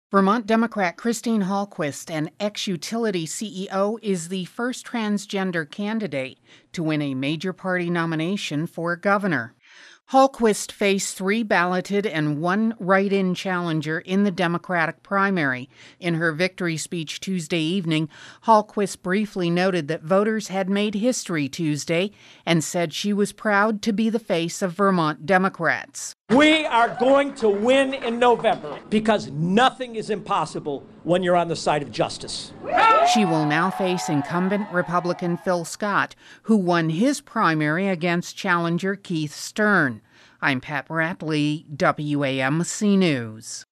Vermont Democrat Christine Hallquist, an ex-utility CEO, is the first transgender candidate to win a major party nomination for governor. Hallquist faced 3 balloted and 1 write-in challenger in the Democratic primary. In her victory speech Tuesday evening, Hallquist briefly noted that voters had made history Tuesday and said she was proud to be the face of Vermont Democrats. We are going to win in November because nothing is impossible when you're on the side of justice. She will now face incumbent Republican Phil Scott, who won his primary against challenger Keith Stern. I'm Pat Bradley, WAMC News.